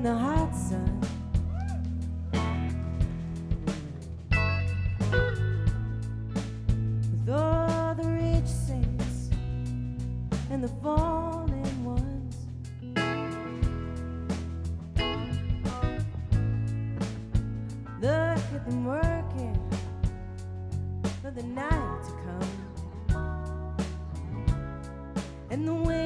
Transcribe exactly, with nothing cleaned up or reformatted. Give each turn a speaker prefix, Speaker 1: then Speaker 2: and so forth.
Speaker 1: the hot sun. With all the rich saints and the fallen ones, look at them working for the night to come. And the wind